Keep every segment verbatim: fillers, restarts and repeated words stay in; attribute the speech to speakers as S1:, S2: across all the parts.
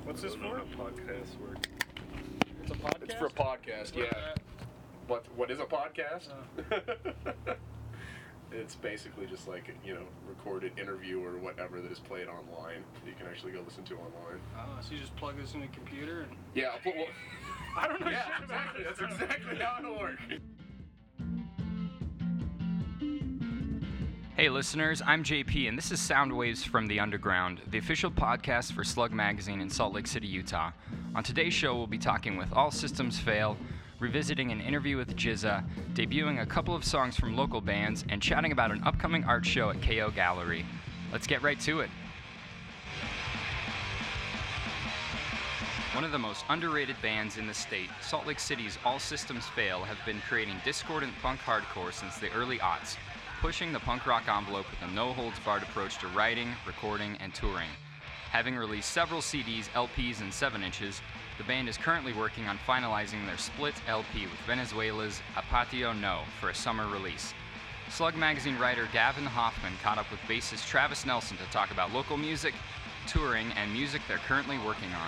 S1: What's this for?
S2: How podcasts work.
S1: It's a podcast?
S2: It's for a podcast,
S1: What is
S2: yeah.
S1: that?
S2: What What is a podcast?
S1: Oh.
S2: It's basically just like, you know, recorded interview or whatever that is played online that you can actually go listen to online.
S1: Oh, so you just plug this in a computer and...
S2: Yeah, I'll put, well,
S1: I don't know
S2: yeah,
S1: shit about
S2: exactly.
S1: this
S2: That's
S1: stuff.
S2: exactly how it'll work.
S3: Hey listeners, I'm J P and this is Sound Waves from the Underground, the official podcast for Slug Magazine in Salt Lake City, Utah. On today's show, we'll be talking with All Systems Fail, revisiting an interview with J Z A, debuting a couple of songs from local bands, and chatting about an upcoming art show at K O Gallery. Let's get right to it. One of the most underrated bands in the state, Salt Lake City's All Systems Fail have been creating discordant punk hardcore since the early aughts, pushing the punk rock envelope with a no-holds-barred approach to writing, recording, and touring. Having released several C Ds, L Ps, and seven inches, the band is currently working on finalizing their split L P with Venezuela's Apatio No for a summer release. Slug Magazine writer Gavin Hoffman caught up with bassist Travis Nelson to talk about local music, touring, and music they're currently working on.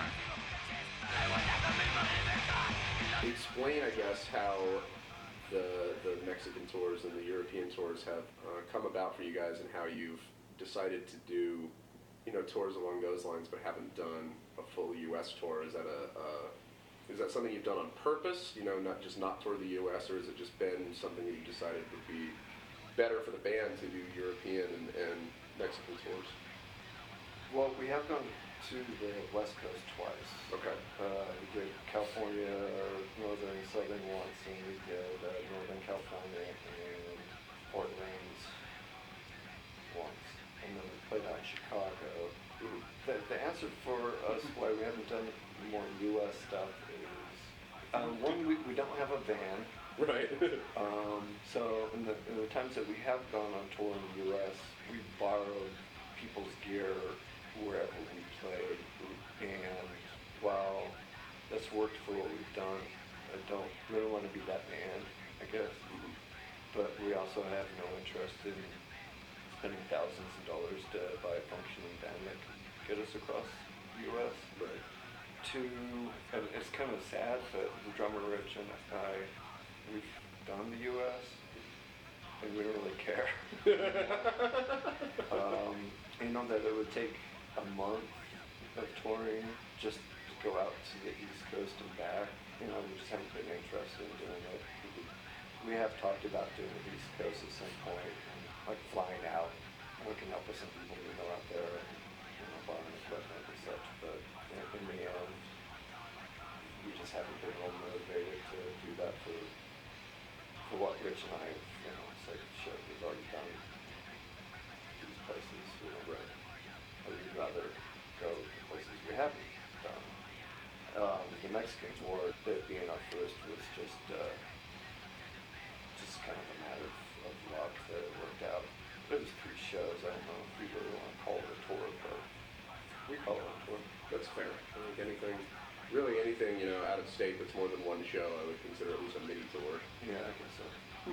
S2: Explain, I guess, how the the Mexican tours and the European tours have uh, come about for you guys, and how you've decided to do, you know, tours along those lines, but haven't done a full U S tour. Is that a uh, is that something you've done on purpose? You know, not just not tour the U S, or has it just been something that you decided would be better for the band to do European and, and Mexican tours?
S4: Well, we have gone to the West Coast twice.
S2: Okay.
S4: Uh, we did California, Northern, Southern once, and we did uh, Northern California and Portland once. And then we played out in Chicago.
S2: Mm-hmm.
S4: The, the answer for us why we haven't done more U S stuff is, um, one, we, we don't have a van.
S2: Right.
S4: Um, so in the, in the times that we have gone on tour in the U S, we borrowed people's gear wherever we played. And while that's worked for what we've done, I don't really want to be that band, I guess. But we also have no interest in spending thousands of dollars to buy a functioning band that can get us across the U S.
S2: Right.
S4: Two, and it's kind of sad, but the drummer Rich and I, we've done the U S and we don't really care. um, you know that it would take a month of touring just to go out to the East Coast and back. You know, we just haven't been interested in doing it. We have talked about doing the East Coast at some point, and, like flying out, hooking up with some people we know out there, and you know, buying equipment and such. But you know, in the end, we just haven't been real motivated to do that for for what Rich and I, you know, said, shit, we've already done these places. You know, right. Or we'd rather go to places we haven't done. Um, the Mexican tour, that being our first, was just uh, just kind of a matter of, of luck that it worked out. It was three shows. I don't know if we really want to call it a tour, but we call it a tour.
S2: That's fair. I think anything, really anything, you know, out of state that's more than one show, I would consider at least a mini tour.
S4: Yeah, I guess so.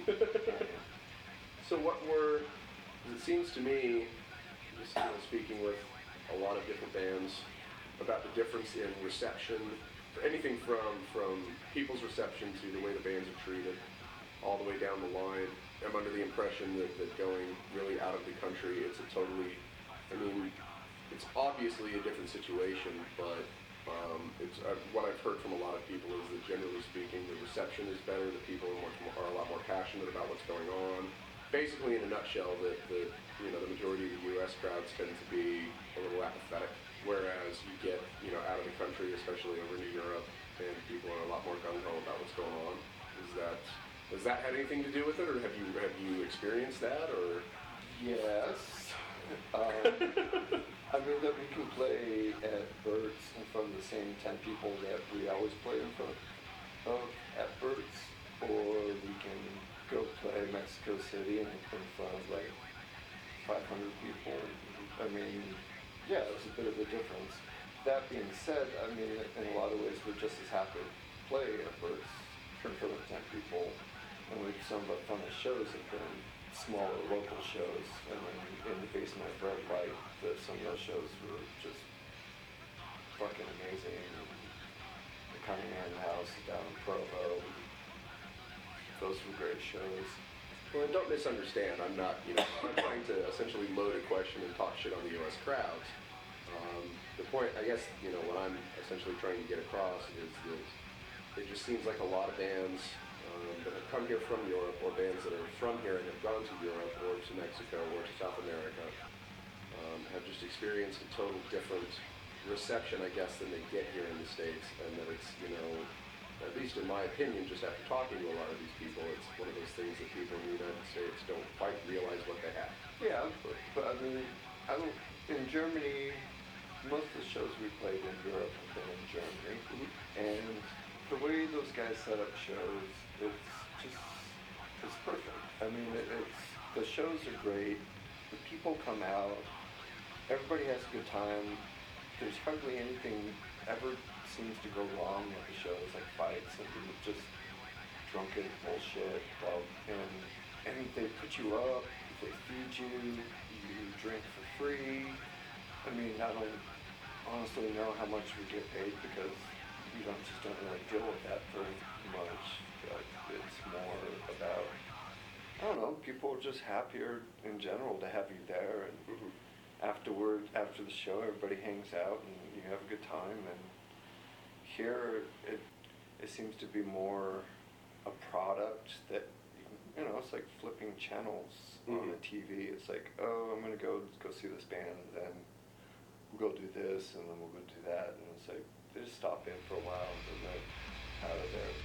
S2: So what were, it seems to me, just you know, speaking with a lot of different bands, about the difference in reception, anything from from people's reception to the way the bands are treated, all the way down the line. I'm under the impression that, that going really out of the country, it's a totally, I mean, it's obviously a different situation, but um, it's uh, what I've heard from a lot of people is that generally speaking, the reception is better, the people are, much more, are a lot more passionate about what's going on. Basically, in a nutshell, that the you know the majority of the U S crowds tend to be a little apathetic, whereas you get you know out of the country, especially over to Europe, and people are a lot more gung ho about what's going on. Is that does that have anything to do with it, or have you have you experienced that, or?
S4: Yes. Um, I mean that we can play at Bert's in front of the same ten people that we always play in front of at Bert's, or we can go play Mexico City in, in front of like five hundred people. I mean, yeah, it's a bit of a difference. That being said, I mean, in a lot of ways, we're just as happy to play at Bert's in front of ten people. And like some of our funnest shows have been smaller local shows. And then in the basement of Red Light, the, some of those shows were just fucking amazing. amazing. The Cunningham House down in Provo. Those were great shows.
S2: Well, and don't misunderstand. I'm not, you know, I'm not trying to essentially load a question and talk shit on the U S crowds. Um, the point, I guess, you know, what I'm essentially trying to get across is that it just seems like a lot of bands um, that have come here from Europe, or bands that are from here and have gone to Europe or to Mexico or to South America, um, have just experienced a total different reception, I guess, than they get here in the States, and that it's, you know, at least in my opinion, just after talking to a lot of these people, it's one of those things that people in the United States don't quite realize what they have.
S4: Yeah, but, but I mean, I don't, in Germany, most of the shows we played in Europe have been in Germany,
S2: Mhm.
S4: and the way those guys set up shows, it's just, it's perfect. I mean, it, it's, the shows are great, the people come out, everybody has a good time, there's hardly anything ever seems to go wrong with the shows, like fights and just drunken bullshit, well, and, and they put you up, they feed you, you drink for free. I mean, I don't honestly know how much we get paid because we don't just don't really deal with that very much. But it's more about, I don't know, people are just happier in general to have you there, and
S2: Mhm.
S4: afterward, after the show, everybody hangs out and you have a good time. And here, it it seems to be more a product that, you know, it's like flipping channels on the
S2: Mhm.
S4: T V. It's like, oh, I'm gonna go go see this band, and then we'll go do this, and then we'll go do that, and it's like they just stop in for a while and then they're out of there.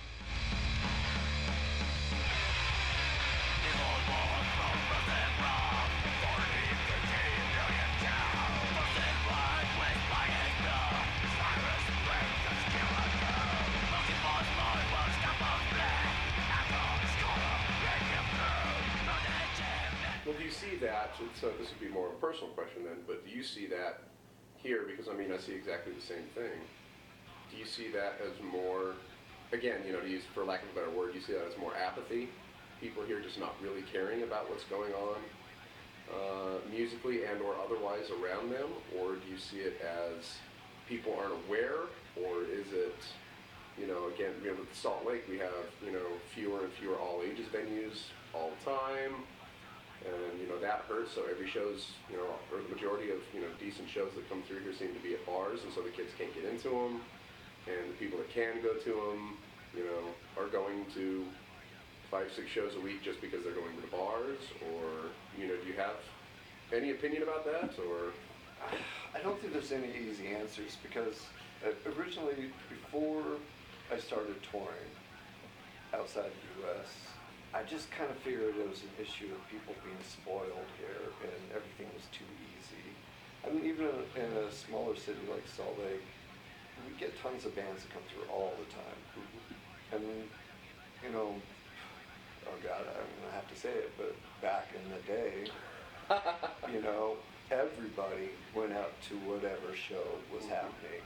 S2: Well, do you see that, so this would be more of a personal question then, but do you see that here, because I mean I see exactly the same thing, do you see that as more, again, you know, to use, for lack of a better word, do you see that as more apathy? People here just not really caring about what's going on uh, musically and or otherwise around them, or do you see it as people aren't aware, or is it, you know, again, you know, with Salt Lake we have, you know, fewer and fewer all ages venues all the time, and you know that hurts. So every show's, you know, or the majority of, you know, decent shows that come through here seem to be at bars, and so the kids can't get into them, and the people that can go to them, you know, are going to five, six shows a week just because they're going to the bars, or, you know, do you have any opinion about that, or?
S4: I don't think there's any easy answers because uh, originally, before I started touring outside the U S, I just kind of figured it was an issue of people being spoiled here and everything was too easy. I mean, even in a smaller city like Salt Lake, we get tons of bands that come through all the time. I mean, you know, oh God, I'm gonna have to say it, but back in the day, you know, everybody went out to whatever show was happening.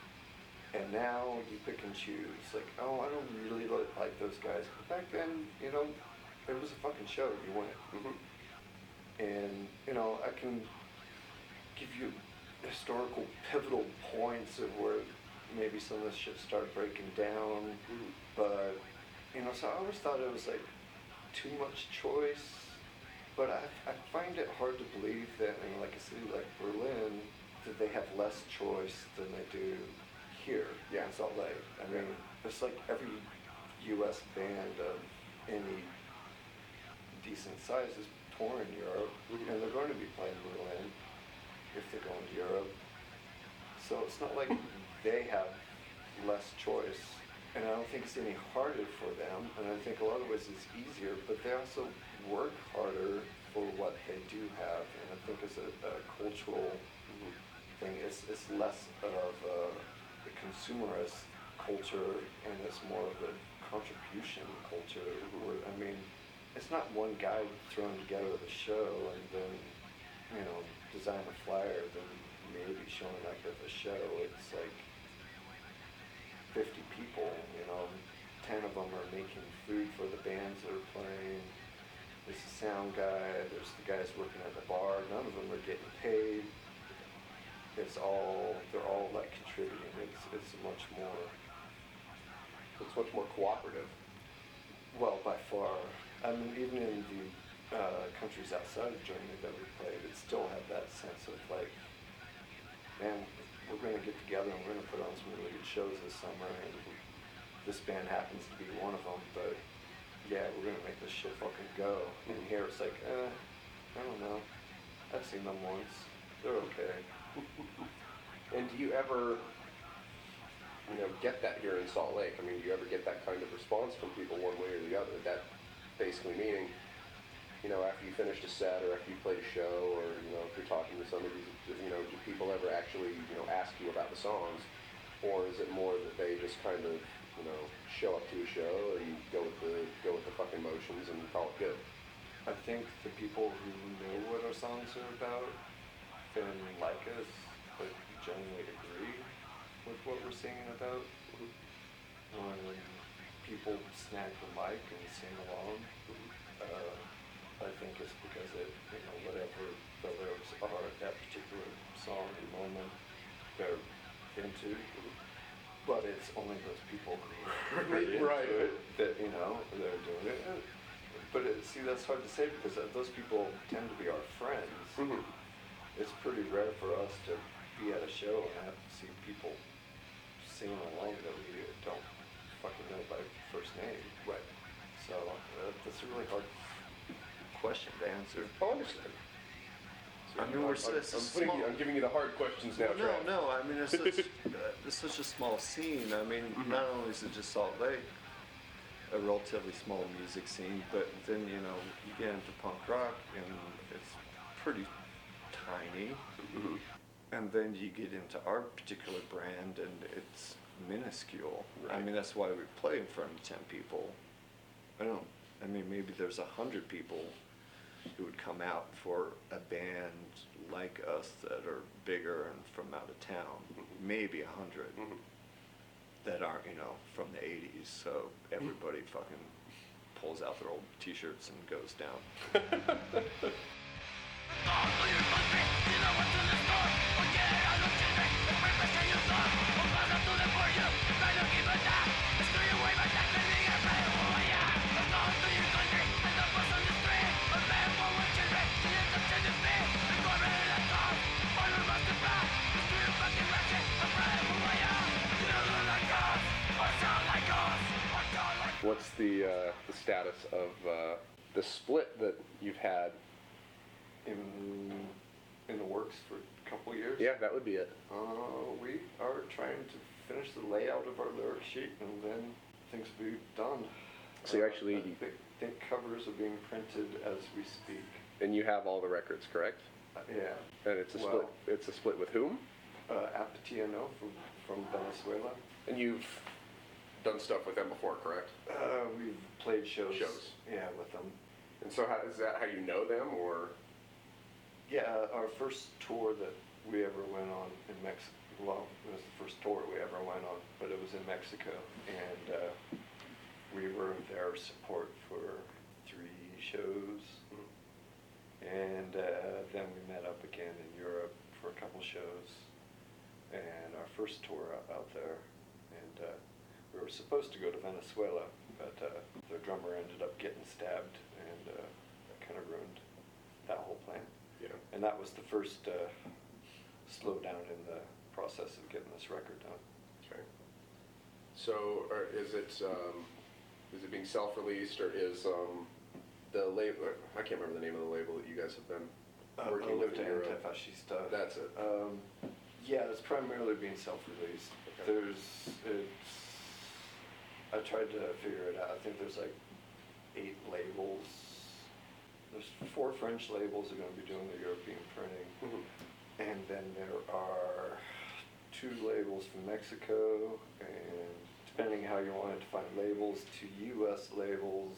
S4: And now you pick and choose, like, oh, I don't really li- like those guys. But back then, you know, it was a fucking show, you went.
S2: Mhm.
S4: And, you know, I can give you historical pivotal points of where maybe some of this shit started breaking down.
S2: Mhm.
S4: But, you know, so I always thought it was like too much choice. But I, I find it hard to believe that in like a city like Berlin, that they have less choice than they do here
S2: Yeah.
S4: in Salt Lake. I mean, it's like every U S band of any decent size is touring Europe,
S2: Mhm.
S4: and they're going to be playing Berlin if they're going to Europe. So it's not like they have less choice, and I don't think it's any harder for them, and I think a lot of ways it's easier, but they also work harder for what they do have, and I think it's a, a cultural thing. It's, it's less of a, a consumerist culture, and it's more of a contribution culture, where, I mean, it's not one guy throwing together the show and then, you know, design a flyer, then maybe showing up at the show. It's like fifty people, you know, ten of them are making food for the bands that are playing. There's a sound guy, there's the guys working at the bar, none of them are getting paid. It's all, they're all like contributing it's much more,
S2: It's much more cooperative.
S4: well, by far. I mean, even in the uh, countries outside of Germany that we played, it still had that sense of like, man, we're going to get together and we're going to put on some really good shows this summer, and this band happens to be one of them, but yeah, we're going to make this shit fucking go. And here it's like, eh, I don't know. I've seen them once. They're okay.
S2: And do you ever, you know, get that here in Salt Lake? I mean, do you ever get that kind of response from people one way or the other? That basically meaning, you know, after you finished a set or after you played a show, or, you know, if you're talking to somebody, you know, do people ever actually, you know, ask you about the songs? Or is it more that they just kind of, you know, show up to a show and you go with the, go with the fucking motions and call it good?
S4: I think the people who know what our songs are about and like us, like, generally agree with what we're singing about. When people snag the mic and sing along, uh, I think it's because it, you know, whatever the lyrics are at that particular song and moment they're into. But it's only those people who are really into
S2: Right.
S4: it that, you know, they're doing it. But it, see, that's hard to say because those people tend to be our friends.
S2: Mm-hmm.
S4: It's pretty rare for us to be at a show and have to see people singing along that we don't fucking know by first name.
S2: Right.
S4: So uh, that's a really hard question to answer.
S2: Oh, I understand.
S4: I mean, we're
S2: I'm,
S4: s-
S2: I'm,
S4: it's
S2: putting
S4: small.
S2: you, I'm giving you the hard questions now,
S4: No,
S2: Trav.
S4: no, I mean, it's such, uh, it's such a small scene. I mean, not only is it just Salt Lake, a relatively small music scene, but then, you know, you get into punk rock and it's pretty tiny.
S2: Mhm.
S4: And then you get into our particular brand and it's minuscule. I
S2: Right.
S4: mean, that's why we play in front of ten people. I don't, I mean, maybe there's a hundred people who would come out for a band like us that are bigger and from out of town. Maybe a hundred
S2: Mhm.
S4: that aren't, you know, from the eighties. So everybody fucking pulls out their old t-shirts and goes down.
S2: What's the uh, the status of uh, the split that you've had?
S4: In in the works for a couple years.
S2: Yeah, that would be it.
S4: Uh, we are trying to finish the layout of our lyric sheet and then things will be done.
S2: So you
S4: Uh,
S2: actually-
S4: I think, think covers are being printed as we speak.
S2: And you have all the records, correct?
S4: Uh, yeah.
S2: And it's a
S4: Well-
S2: split. It's a split with whom?
S4: Uh, Apatiano from, from Venezuela.
S2: And you've done stuff with them before, correct?
S4: Uh, we've played shows.
S2: Shows.
S4: Yeah, with them.
S2: And so, how, is that how you know them, or?
S4: Yeah, our first tour that we ever went on in Mexico, well, it was the first tour we ever went on, but it was in Mexico. And uh, we were their support for three shows. And uh, then we met up again in Europe for a couple shows. And our first tour out, out there. And uh, we were supposed to go to Venezuela, but uh, their drummer ended up getting stabbed, and uh, that kind of ruined that whole plan.
S2: Yeah.
S4: And that was the first uh, slowdown in the process of getting this record done.
S2: Okay. So, or is it um, is it being self-released, or is um, the label? I can't remember the name of the label that you guys have been
S4: Uh,
S2: working with in
S4: Luta
S2: Europe.
S4: Antifascista.
S2: That's it.
S4: Um, yeah, it's primarily being self-released.
S2: Okay.
S4: There's, it's, I tried to figure it out. I think there's like eight labels. There's four French labels that are going to be doing the European printing.
S2: Mhm.
S4: And then there are two labels from Mexico, and depending how you want to define labels, two U S labels,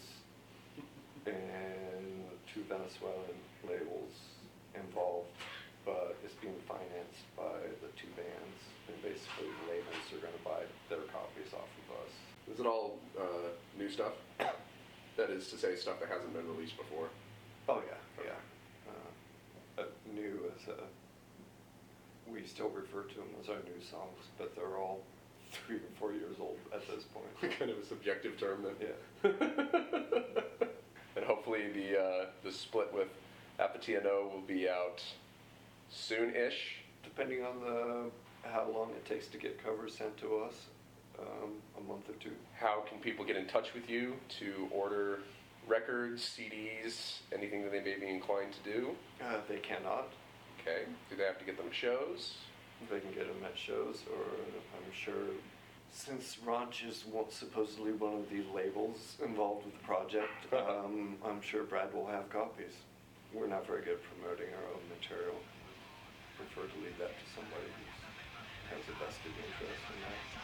S4: and two Venezuelan labels involved, but it's being financed by the two bands, and basically the labels are going to buy their copies off of us.
S2: Is it all uh, new stuff? That is to say, stuff that hasn't been released before.
S4: Oh yeah, yeah. Uh, uh, new as a, we still refer to them as our new songs, but they're all three or four years old at this point.
S2: Kind of a subjective term then.
S4: Yeah.
S2: And hopefully the uh, the split with Apatino will be out soon-ish.
S4: Depending on the how long it takes to get covers sent to us, um, a month or two.
S2: How can people get in touch with you to order records, C Ds, anything that they may be inclined to do?
S4: Uh, they cannot.
S2: Okay. Do they have to get them at shows?
S4: They can get them at shows, or I'm sure, since Ranch is one, supposedly one of the labels involved with the project, um, I'm sure Brad will have copies. We're not very good at promoting our own material. Prefer to leave that to somebody who has a vested interest in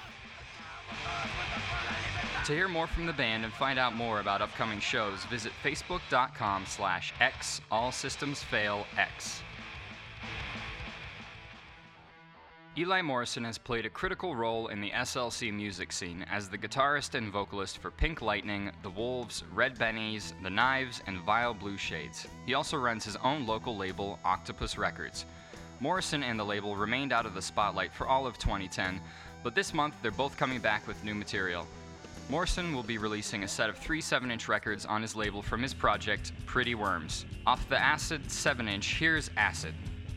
S4: that.
S3: To hear more from the band and find out more about upcoming shows, visit facebook.com slash x all systems fail x. Eli Morrison has played a critical role in the S L C music scene as the guitarist and vocalist for Pink Lightning, The Wolves, Red Bennies, The Knives, and Vile Blue Shades. He also runs his own local label, Octopus Records. Morrison and the label remained out of the spotlight for all of twenty ten, but this month they're both coming back with new material. Morrison will be releasing a set of three seven-inch records on his label from his project, Pretty Worms. Off the Acid seven-inch, here's Acid.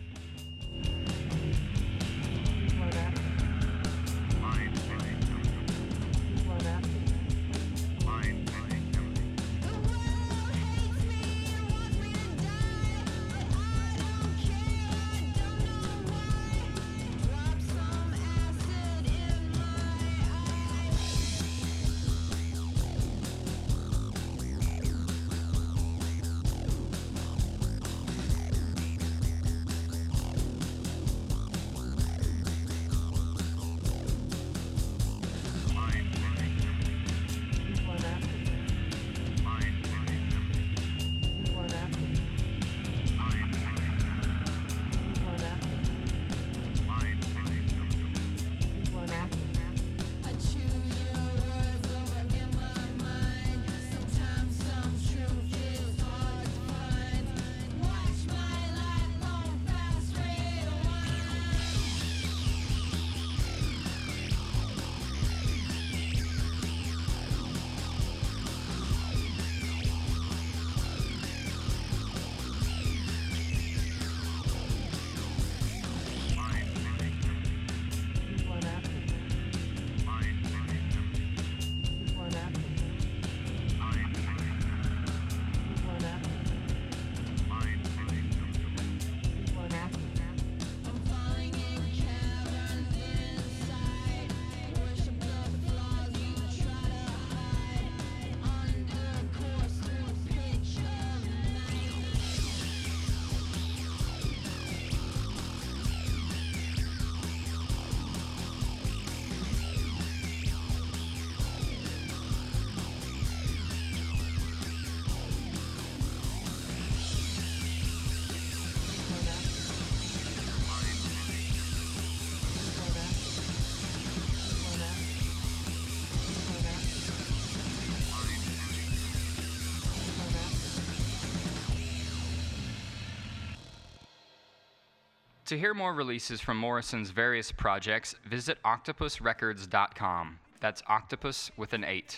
S3: To hear more releases from Morrison's various projects, visit octopus records dot com. That's octopus with an eight.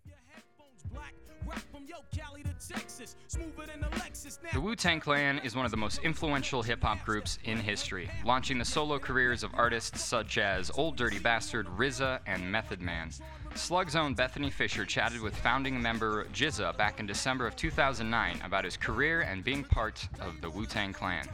S3: The Wu-Tang Clan is one of the most influential hip-hop groups in history, launching the solo careers of artists such as Old Dirty Bastard, R Z A, and Method Man. Slug's own Bethany Fisher chatted with founding member G Z A back in December of two thousand nine about his career and being part of the Wu-Tang Clan.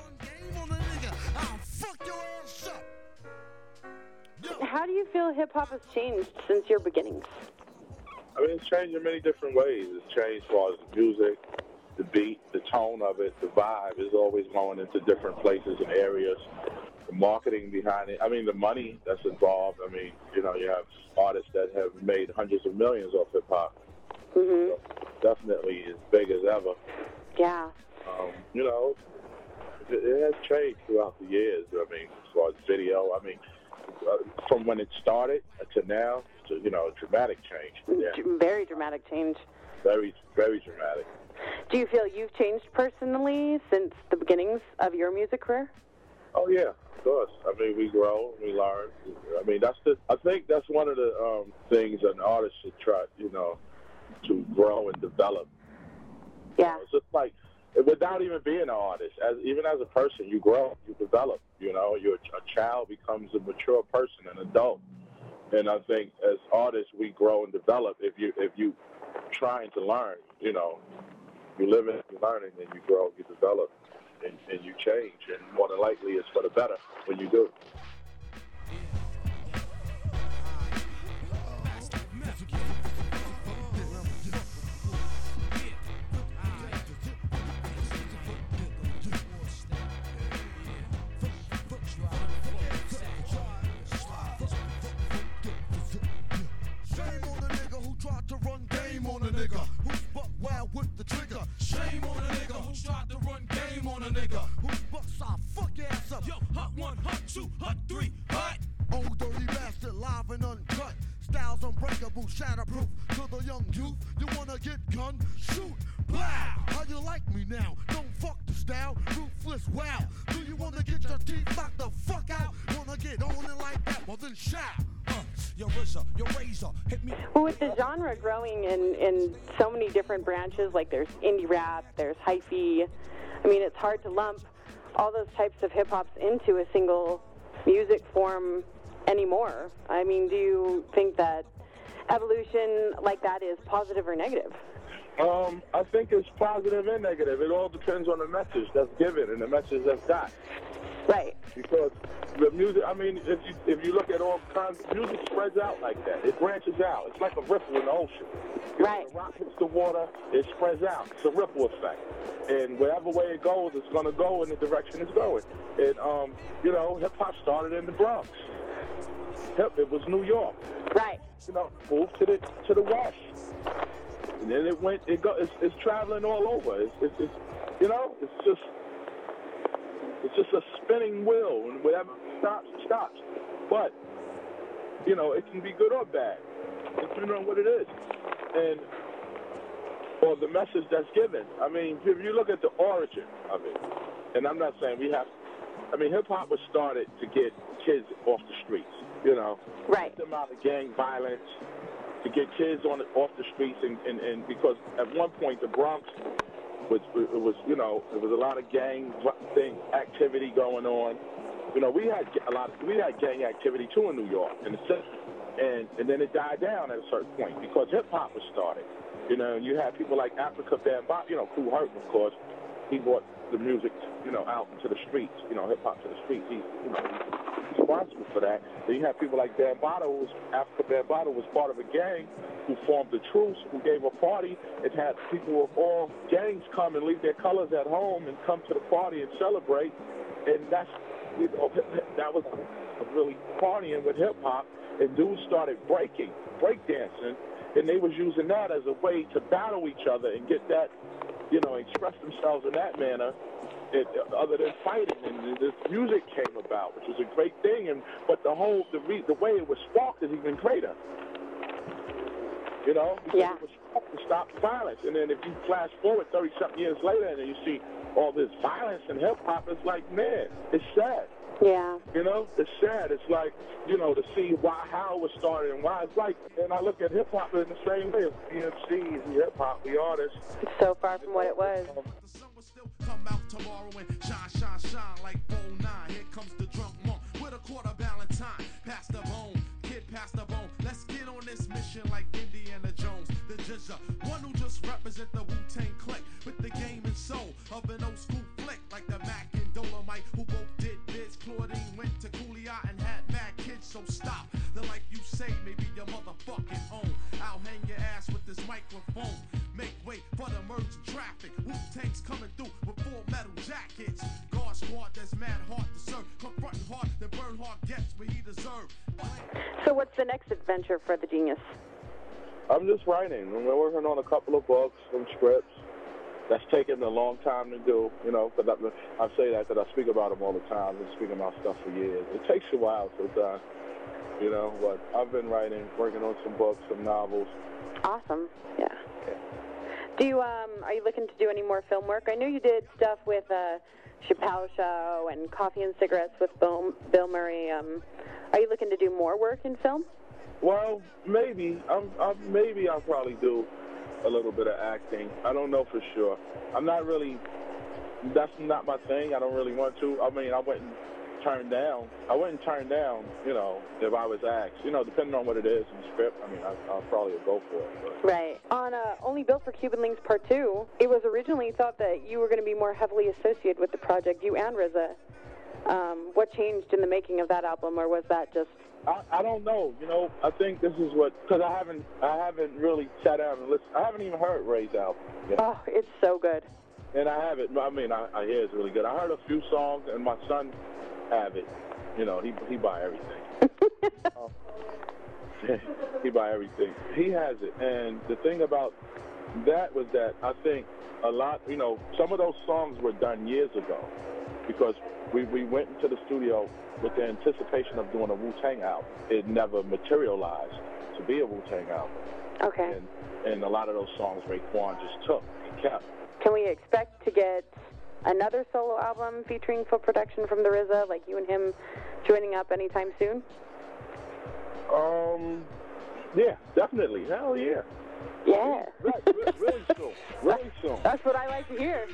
S5: How do you feel hip-hop has changed since your beginnings?
S6: I mean, it's changed in many different ways. It's changed as far as the music, the beat, the tone of it, the vibe is always going into different places and areas. The marketing behind it, I mean, the money that's involved. I mean, you know, you have artists that have made hundreds of millions off hip-hop.
S5: Mm-hmm.
S6: So definitely as big as ever.
S5: Yeah.
S6: Um, you know, it, it has changed throughout the years. I mean, as far as video, I mean, uh, from when it started to now, to, you know, dramatic change. Yeah.
S5: Very dramatic change.
S6: Very, very dramatic.
S5: Do you feel you've changed personally since the beginnings of your music career?
S6: Oh yeah, of course. I mean, we grow, we learn. I mean, that's the. I think that's one of the um, things an artist should try, you know, to grow and develop.
S5: Yeah.
S6: You know, it's just like, without even being an artist, as even as a person, you grow, you develop. You know, you're a child becomes a mature person, an adult. And I think as artists, we grow and develop. If you if you trying to learn, you know, you live in learning, and you grow, you develop, and, and you change. And more than likely, it's for the better when you do.
S7: Shatterproof to the young youth. You wanna get gun? Shoot, blow. How you like me now? Don't fuck the style. Ruthless, wow. Do you wanna get your teeth knocked the fuck out? Wanna get on it like that? Well then shout. Uh, your razor, your razor, hit me.
S5: Well, with the genre growing in, in so many different branches, like there's indie rap, there's hyphy. I mean, it's hard to lump all those types of hip hops into a single music form anymore. I mean, do you think that evolution like that is positive or negative?
S6: Um, I think it's positive and negative. It all depends on the message that's given and the message that's got.
S5: Right.
S6: Because the music, I mean, if you if you look at all kinds, music spreads out like that. It branches out. It's like a ripple in the ocean.
S5: Right.
S6: When the rock hits the water, it spreads out. It's a ripple effect. And whatever way it goes, it's going to go in the direction it's going. And, um, you know, hip-hop started in the Bronx. Hip, it was New York.
S5: Right.
S6: You know, moved to the to the west, and then it went. It go. It's, it's traveling all over. It's, it's, it's, you know, it's just, it's just a spinning wheel, and whatever stops, stops. But, you know, it can be good or bad, depending on what it is, and or the message that's given. I mean, if you look at the origin of it, and I'm not saying we have. I mean, hip hop was started to get kids off the streets. You know,
S5: right.
S6: Get them out of gang violence, to get kids on the, off the streets, and, and, and because at one point the Bronx was, it was, you know, there was a lot of gang thing activity going on. You know, we had a lot, of, we had gang activity too in New York, in the city, and and then it died down at a certain point because hip hop was started. You know, and you had people like Africa Bambaataa, you know, Kool Herc, of course. He brought the music, you know, out into the streets, you know, hip hop to the streets. He, you know, he's responsible for that. Then you have people like Bambaataa, who was Africa Bambaataa, was part of a gang who formed the Truce, who gave a party. It had people of all gangs come and leave their colors at home and come to the party and celebrate. And that's, you know, that was really partying with hip hop. And dudes started breaking, breakdancing, and they was using that as a way to battle each other and get that, you know, express themselves in that manner, it, other than fighting. And this music came about, which was a great thing. And but the whole the re, the way it was sparked is even greater. You know, because
S5: yeah.
S6: it was sparked to stop violence. And then if you flash forward thirty something years later, and you see all this violence in hip hop, it's like, man, it's sad.
S5: Yeah.
S6: You know, it's sad. It's like, you know, to see why, how it was started and why it's like, and I look at hip hop in the same way. B M Cs, we hip hop, we artists.
S5: It's so far from what it was.
S7: The sun will still come out tomorrow and shine, shine, shine like oh nine. Here comes the drunk monk with a quarter Valentine. Pass the bone, kid, pass the bone. Let's get on this mission like Indiana Jones. The Jizza, one who just represent the Wu-Tang clique with the game and soul of an old school flick like the Mac and Dolomite, who both did bids. Claudine went to Cooley and had mad kids, so stop. The life you say may be your motherfucking own. I'll hang your ass with this microphone. Make way for the merging traffic. Wu-Tang's coming through with full metal jackets. Guard squad that's mad hard to serve. Confronting hard, then burn hard gets what he deserved.
S5: So what's the next adventure for the Genius?
S6: I'm just writing. I'm working on a couple of books, some scripts. That's taken a long time to do, you know, because I, I say that because I speak about them all the time. I've been speaking about stuff for years. It takes a while sometimes, you know, but I've been writing, working on some books, some novels.
S5: Awesome. Yeah. yeah. Do you, um, are you looking to do any more film work? I know you did stuff with uh, Chappelle Show and Coffee and Cigarettes with Bill, Bill Murray. Um, are you looking to do more work in film?
S6: Well, maybe. I'm, I'm, maybe I'll probably do a little bit of acting. I don't know for sure. I'm not really, that's not my thing. I don't really want to. I mean, I wouldn't turn down, I wouldn't turn down, you know, if I was asked. You know, depending on what it is in the script, I mean, I, I'll probably go for it. But.
S5: Right. On uh, Only Built for Cuban Links Part two, it was originally thought that you were going to be more heavily associated with the project, you and R Z A. Um, what changed in the making of that album, or was that just...
S6: I, I don't know. You know, I think this is what, because I haven't, I haven't really sat down and listened. I haven't even heard Ray's album yet.
S5: Oh, it's so good.
S6: And I have it. I mean, I, I hear it's really good. I heard a few songs, and my son have it. You know, he he buy everything. um, he buy everything. He has it. And the thing about that was that I think a lot, you know, some of those songs were done years ago because we, we went into the studio with the anticipation of doing a Wu-Tang album. It never materialized to be a Wu-Tang album.
S5: Okay.
S6: And, and a lot of those songs Raekwon just took and kept.
S5: Can we expect to get another solo album featuring full production from the R Z A, like you and him joining up anytime soon?
S6: Um, yeah, definitely. Hell yeah.
S5: Yeah.
S6: Right, really, really soon. Really soon.
S5: That's what I like to hear.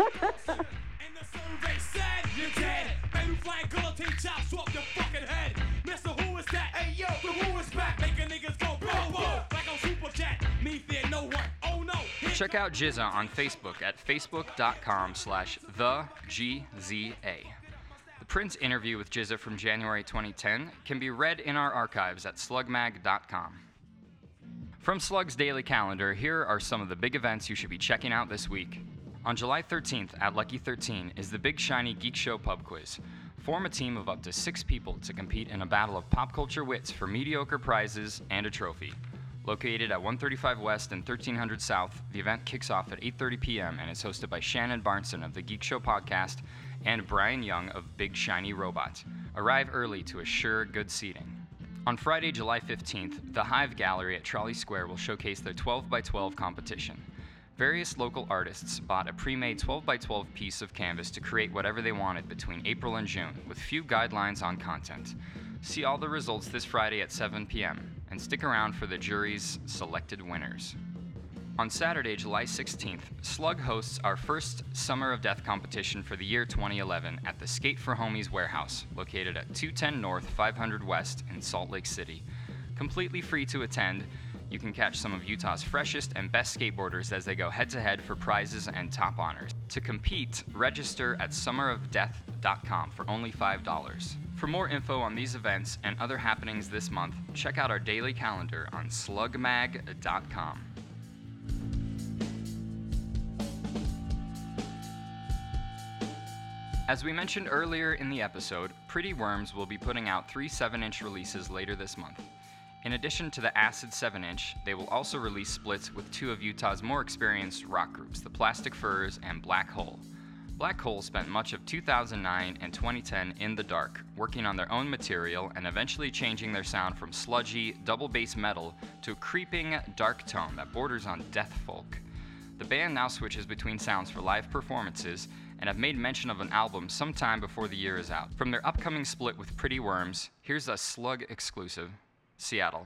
S7: Survey said you're dead. Baby flying guillotine chop, swap your fucking head. Mister Who is that? Hey yo, the Who is back, making niggas go whoa whoa. Like on Superjet, me fear no one. Oh no.
S3: Check out G Z A on Facebook at facebook.com slash the G Z A. The Prince interview with G Z A from January twenty ten can be read in our archives at slug mag dot com. From Slug's daily calendar, here are some of the big events you should be checking out this week. On July thirteenth at Lucky thirteen is the Big Shiny Geek Show Pub Quiz. Form a team of up to six people to compete in a battle of pop culture wits for mediocre prizes and a trophy. Located at one thirty-five West and thirteen hundred South, the event kicks off at eight thirty p.m. and is hosted by Shannon Barneson of the Geek Show Podcast and Brian Young of Big Shiny Robot. Arrive early to assure good seating. On Friday, July fifteenth, the Hive Gallery at Trolley Square will showcase their twelve by twelve competition. Various local artists bought a pre-made twelve by twelve piece of canvas to create whatever they wanted between April and June, with few guidelines on content. See all the results this Friday at seven p.m., and stick around for the jury's selected winners. On Saturday, July sixteenth, Slug hosts our first Summer of Death competition for the year twenty eleven at the Skate for Homies warehouse, located at two ten North, five hundred West in Salt Lake City. Completely free to attend, you can catch some of Utah's freshest and best skateboarders as they go head-to-head for prizes and top honors. To compete, register at summer of death dot com for only five dollars. For more info on these events and other happenings this month, check out our daily calendar on slug mag dot com. As we mentioned earlier in the episode, Pretty Worms will be putting out three seven inch releases later this month. In addition to the Acid seven inch, they will also release splits with two of Utah's more experienced rock groups, the Plastic Furs and Black Hole. Black Hole spent much of two thousand nine and twenty ten in the dark, working on their own material and eventually changing their sound from sludgy, double bass metal to a creeping, dark tone that borders on death folk. The band now switches between sounds for live performances and have made mention of an album sometime before the year is out. From their upcoming split with Pretty Worms, here's a Slug exclusive. Seattle.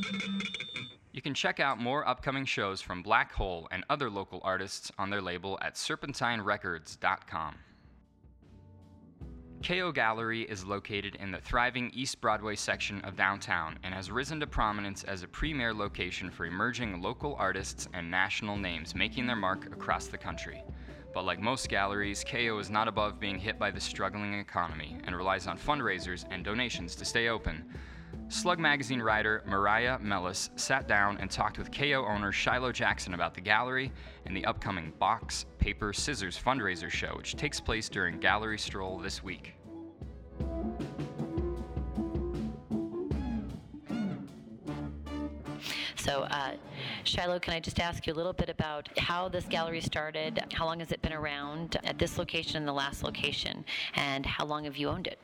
S3: You can check out more upcoming shows from Black Hole and other local artists on their label at serpentine records dot com. K O Gallery is located in the thriving East Broadway section of downtown and has risen to prominence as a premier location for emerging local artists and national names making their mark across the country. But like most galleries, K O is not above being hit by the struggling economy and relies on fundraisers and donations to stay open. Slug Magazine writer Mariah Mellis sat down and talked with K O owner Shiloh Jackson about the gallery and the upcoming Box, Paper, Scissors fundraiser show, which takes place during Gallery Stroll this week.
S8: So, uh, Shiloh, can I just ask you a little bit about how this gallery started? How long has it been around at this location and the last location? And how long have you owned it?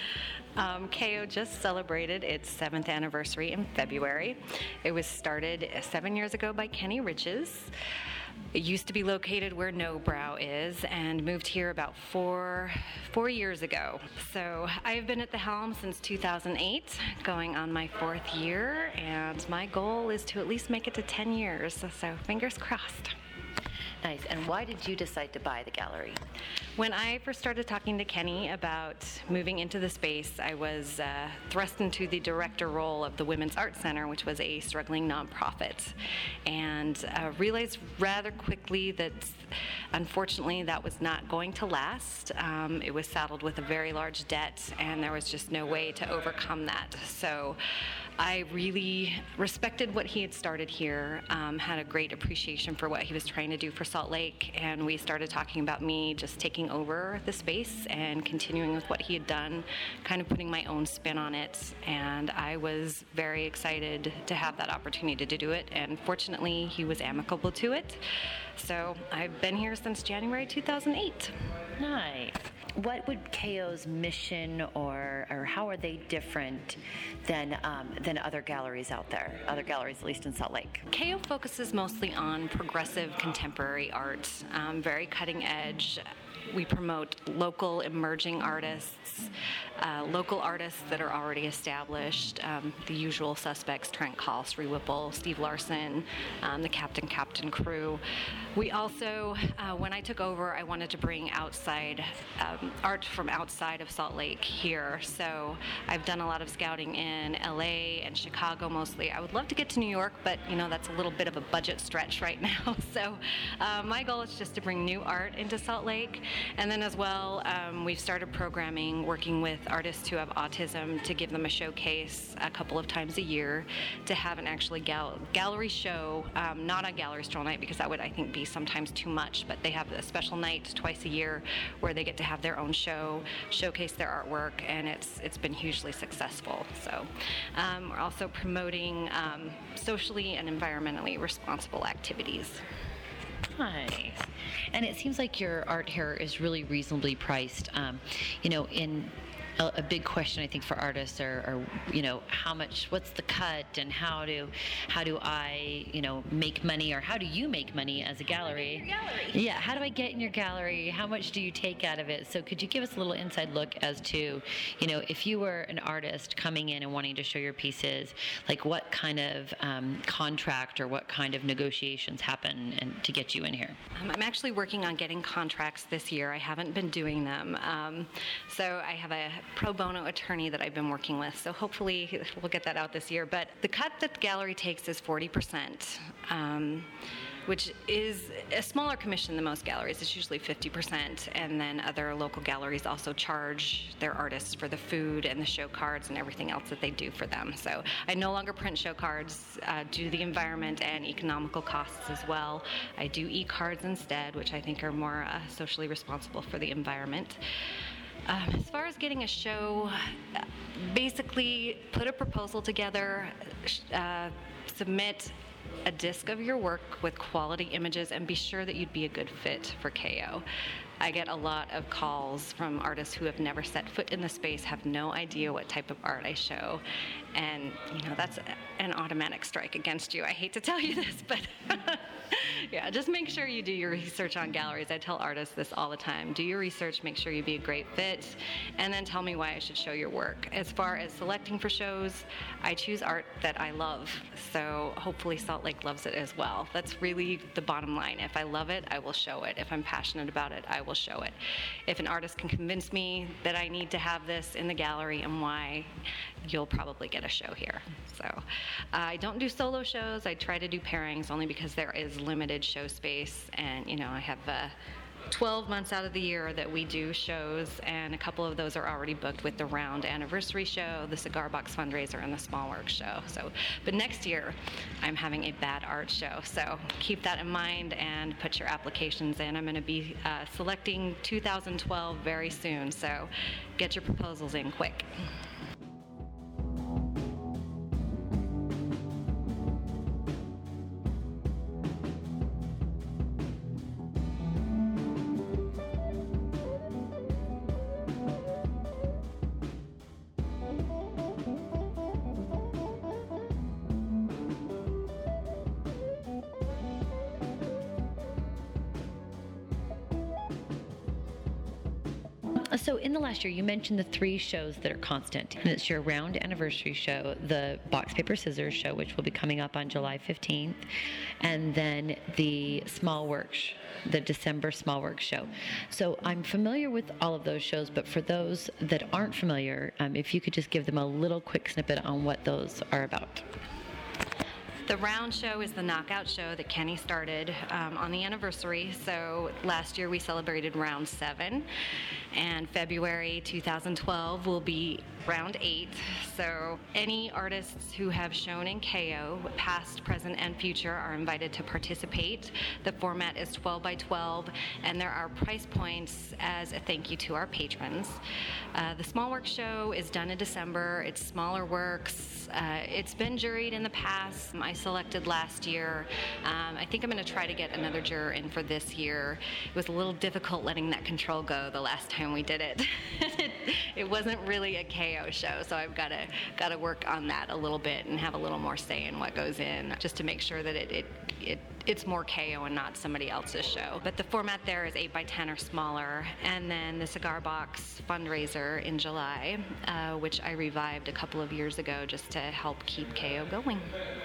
S9: Um, K O just celebrated its seventh anniversary in February. It was started seven years ago by Kenny Riches. It used to be located where No Brow is and moved here about four four years ago. So I've been at the helm since two thousand eight, going on my fourth year, and my goal is to at least make it to ten years, so fingers crossed.
S8: Nice. And why did you decide to buy the gallery?
S9: When I first started talking to Kenny about moving into the space, I was uh, thrust into the director role of the Women's Art Center, which was a struggling nonprofit, and uh, realized rather quickly that unfortunately that was not going to last. Um, it was saddled with a very large debt, and there was just no way to overcome that. So I really respected what he had started here, um, had a great appreciation for what he was trying to do for Salt Lake, and we started talking about me just taking over the space and continuing with what he had done, kind of putting my own spin on it, and I was very excited to have that opportunity to do it, and fortunately he was amicable to it. So I've been here since January two thousand eight.
S8: Nice. What would K O's mission or or how are they different than um, than other galleries out there, other galleries at least in Salt Lake?
S9: K O focuses mostly on progressive contemporary art, um, very cutting edge. We promote local emerging artists, uh, local artists that are already established, um, the usual suspects, Trent Call, Sri Whipple, Steve Larson, um, the Captain Captain crew. We also, uh, when I took over, I wanted to bring outside um, art from outside of Salt Lake here. So I've done a lot of scouting in L A and Chicago mostly. I would love to get to New York, but you know that's a little bit of a budget stretch right now. So uh, my goal is just to bring new art into Salt Lake. And then as well, um, we've started programming, working with artists who have autism to give them a showcase a couple of times a year to have an actually gal- gallery show, um, not on Gallery Stroll night because that would, I think, be sometimes too much, but they have a special night twice a year where they get to have their own show, showcase their artwork, and it's it's been hugely successful. So um, we're also promoting um, socially and environmentally responsible activities.
S8: Nice. And it seems like your art here is really reasonably priced. Um, you know, in a, a big question I think for artists are, are, you know, how much, what's the cut, and how do, how do I, you know, make money, or how do you make money as a gallery?
S9: How do I get in your gallery?
S8: Yeah, how do I get in your gallery? How much do you take out of it? So could you give us a little inside look as to, you know, if you were an artist coming in and wanting to show your pieces, like what kind of um, contract or what kind of negotiations happen and to get you in here?
S9: Um, I'm actually working on getting contracts this year. I haven't been doing them. Um, so I have a pro bono attorney that I've been working with. So hopefully we'll get that out this year. But the cut that the gallery takes is forty percent. Um, which is a smaller commission than most galleries. It's usually fifty percent, and then other local galleries also charge their artists for the food and the show cards and everything else that they do for them. So I no longer print show cards uh, due to the environment and economical costs as well. I do e-cards instead, which I think are more uh, socially responsible for the environment. Um, as far as getting a show, basically put a proposal together, uh, submit a disc of your work with quality images, and be sure that you'd be a good fit for K O. I get a lot of calls from artists who have never set foot in the space, have no idea what type of art I show. And, you know, that's an automatic strike against you. I hate to tell you this, but yeah, just make sure you do your research on galleries. I tell artists this all the time. Do your research, make sure you be a great fit, and then tell me why I should show your work. As far as selecting for shows, I choose art that I love. So hopefully Salt Lake loves it as well. That's really the bottom line. If I love it, I will show it. If I'm passionate about it, I will show it. If an artist can convince me that I need to have this in the gallery and why, you'll probably get a show here. So uh, I don't do solo shows. I try to do pairings only because there is limited show space, and you know, I have uh, twelve months out of the year that we do shows, and a couple of those are already booked with the Round Anniversary Show, the Cigar Box Fundraiser, and the Small Works Show. So, but next year I'm having a Bad Art Show, so keep that in mind and put your applications in. I'm going to be uh, selecting two thousand twelve very soon, so get your proposals in quick.
S8: So in the last year, you mentioned the three shows that are constant. And it's your Round Anniversary Show, the Box Paper Scissors Show, which will be coming up on July fifteenth, and then the Small Works, the December Small Works Show. So I'm familiar with all of those shows, but for those that aren't familiar, um, if you could just give them a little quick snippet on what those are about.
S9: The Round Show is the knockout show that Kenny started um, on the anniversary. So last year we celebrated Round seven, and February two thousand twelve will be Round eight. So any artists who have shown in K O, past, present, and future, are invited to participate. The format is twelve by twelve, and there are price points as a thank you to our patrons. Uh, the Small Works Show is done in December. It's smaller works. Uh, it's been juried in the past. I selected last year. Um, I think I'm going to try to get another juror in for this year. It was a little difficult letting that control go the last time we did it. It wasn't really a K O show, so I've got to got to work on that a little bit and have a little more say in what goes in, just to make sure that it it, it it's more K O and not somebody else's show. But the format there is eight by ten or smaller, and then the Cigar Box Fundraiser in July, uh, which I revived a couple of years ago just to help keep K O going.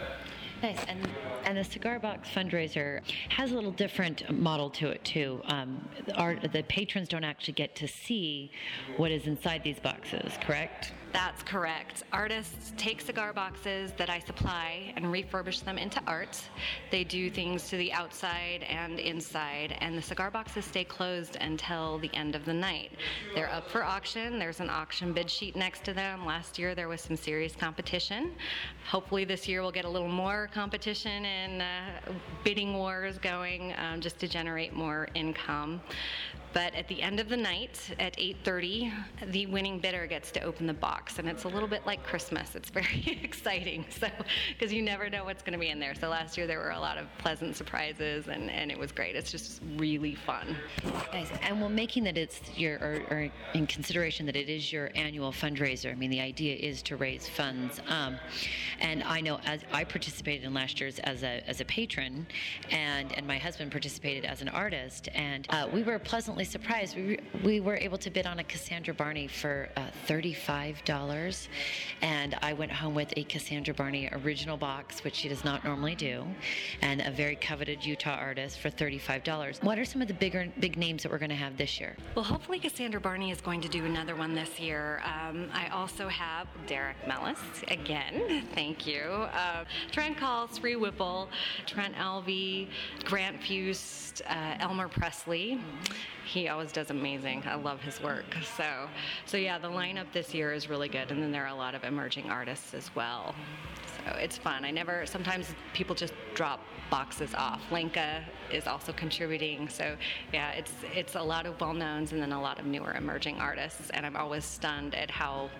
S8: Nice. And and the Cigar Box Fundraiser has a little different model to it too. Um, our, the patrons don't actually get to see what is inside these boxes, correct?
S9: That's correct. Artists take cigar boxes that I supply and refurbish them into art. They do things to the outside and inside, and the cigar boxes stay closed until the end of the night. They're up for auction. There's an auction bid sheet next to them. Last year there was some serious competition. Hopefully this year we'll get a little more competition and uh, bidding wars going, um, just to generate more income. But at the end of the night, at eight thirty, the winning bidder gets to open the box, and it's a little bit like Christmas. It's very exciting, so because you never know what's going to be in there. So last year there were a lot of pleasant surprises, and, and it was great. It's just really fun.
S8: Nice. And well, making that it's your, or, or in consideration that it is your annual fundraiser, I mean, the idea is to raise funds. Um, and I know as I participated in last year's as a as a patron, and and my husband participated as an artist, and uh, we were pleasantly surprised. We, we were able to bid on a Cassandra Barney for uh, thirty-five dollars, and I went home with a Cassandra Barney original box, which she does not normally do, and a very coveted Utah artist for thirty-five dollars. What are some of the bigger big names that we're going to have this year?
S9: Well, hopefully Cassandra Barney is going to do another one this year. Um, I also have Derek Mellis, again, thank you. Uh, Trent Call, Sri Whipple, Trent Alvey, Grant Fust, uh, Elmer Presley. He always does amazing. I love his work. So, so yeah, the lineup this year is really good, and then there are a lot of emerging artists as well. So it's fun. I never, sometimes people just drop boxes off. Lenka is also contributing. So yeah, it's it's a lot of well-knowns and then a lot of newer emerging artists, and I'm always stunned at how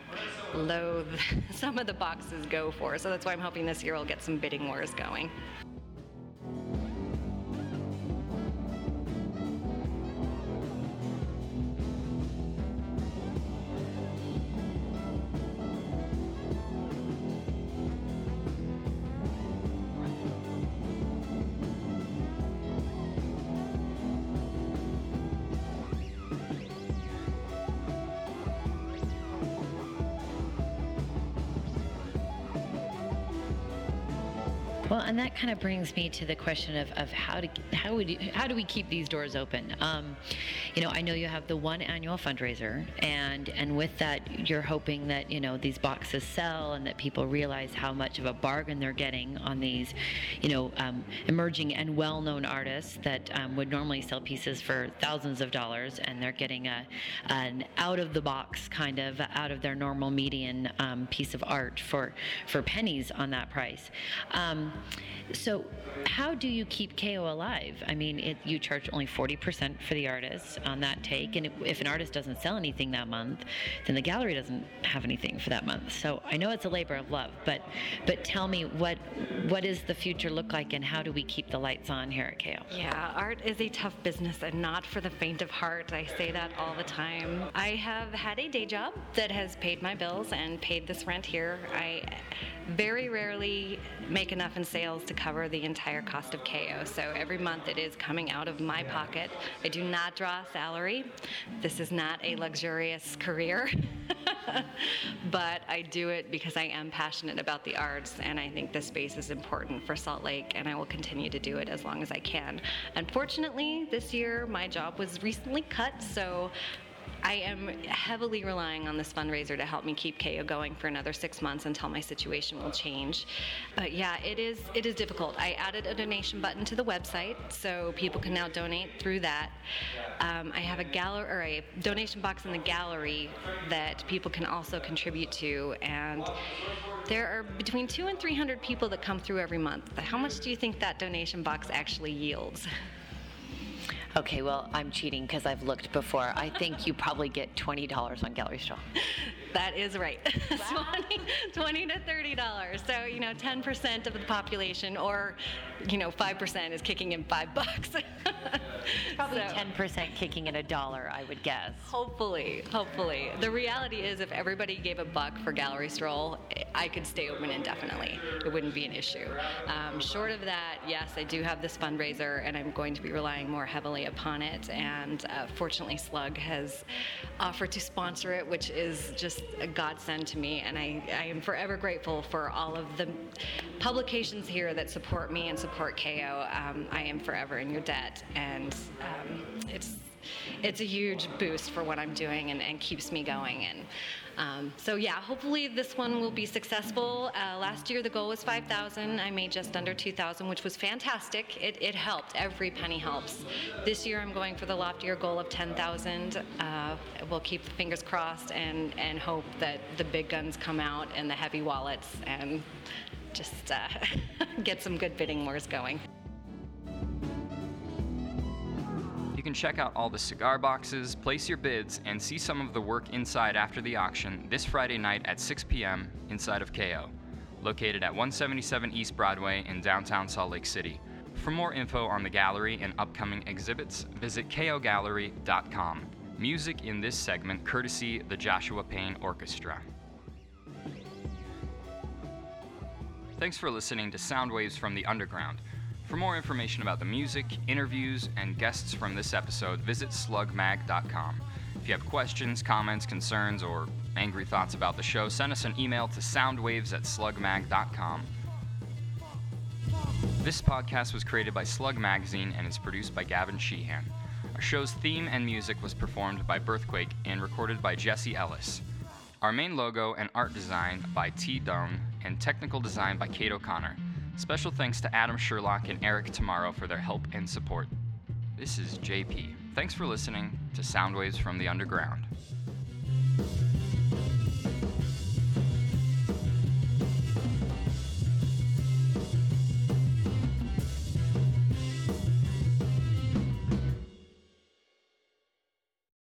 S9: low some of the boxes go for. So that's why I'm hoping this year we'll get some bidding wars going.
S8: Well, and that kind of brings me to the question of, of how to how would you, how do we keep these doors open? Um, you know, I know you have the one annual fundraiser, and and with that, you're hoping that you know these boxes sell and that people realize how much of a bargain they're getting on these, you know, um, emerging and well-known artists that um, would normally sell pieces for thousands of dollars, and they're getting a an out-of-the-box kind of out of their normal median um, piece of art for for pennies on that price. Um, so how do you keep K O alive? I mean, it, you charge only forty percent for the artist on that take, and if an artist doesn't sell anything that month, then the gallery doesn't have anything for that month. So I know it's a labor of love, but but tell me, what what does the future look like, and how do we keep the lights on here at K O?
S9: Yeah, art is a tough business and not for the faint of heart. I say that all the time. I have had a day job that has paid my bills and paid this rent here. I very rarely make enough in sales to cover the entire cost of K O. So every month it is coming out of my pocket. I do not draw a salary. This is not a luxurious career. But I do it because I am passionate about the arts, and I think this space is important for Salt Lake, and I will continue to do it as long as I can. Unfortunately, this year my job was recently cut, so I am heavily relying on this fundraiser to help me keep K O going for another six months until my situation will change. But yeah, it is it is difficult. I added a donation button to the website, so people can now donate through that. Um, I have a gallery or a donation box in the gallery that people can also contribute to, and there are between two and three hundred people that come through every month. How much do you think that donation box actually yields?
S8: Okay, well, I'm cheating because I've looked before. I think you probably get twenty dollars on Gallery Straw.
S9: That is right. twenty, twenty to thirty dollars. So, you know, ten percent of the population, or, you know, five percent is kicking in five bucks.
S8: Probably
S9: So-
S8: ten percent kicking in a dollar, I would guess.
S9: Hopefully, hopefully. The reality is, if everybody gave a buck for Gallery Stroll, I could stay open indefinitely. It wouldn't be an issue. Um, short of that, yes, I do have this fundraiser, and I'm going to be relying more heavily upon it. And uh, fortunately, Slug has offered to sponsor it, which is just a godsend to me. And I, I am forever grateful for all of the publications here that support me and support K O. Um, I am forever in your debt, and um, it's it's a huge boost for what I'm doing, and, and keeps me going. And um, so yeah, hopefully this one will be successful. Uh, last year the goal was five thousand. I made just under two thousand, which was fantastic. It, it helped. Every penny helps. This year I'm going for the loftier goal of ten thousand. Uh, we'll keep the fingers crossed and, and hope that the big guns come out and the heavy wallets, and just uh, get some good bidding wars going.
S3: You can check out all the cigar boxes, place your bids, and see some of the work inside after the auction this Friday night at six p.m. inside of K O, located at one seventy-seven East Broadway in downtown Salt Lake City. For more info on the gallery and upcoming exhibits, visit K O gallery dot com. Music in this segment courtesy the Joshua Payne Orchestra. Thanks for listening to Sound Waves from the Underground. For more information about the music, interviews, and guests from this episode, visit slug mag dot com. If you have questions, comments, concerns, or angry thoughts about the show, send us an email to soundwaves at slug mag dot com. This podcast was created by Slug Magazine and is produced by Gavin Sheehan. Our show's theme and music was performed by Birthquake and recorded by Jesse Ellis. Our main logo and art design by T. Doan, and technical design by Kate O'Connor. Special thanks to Adam Sherlock and Eric Tomorrow for their help and support. This is J P. Thanks for listening to Soundwaves from the Underground.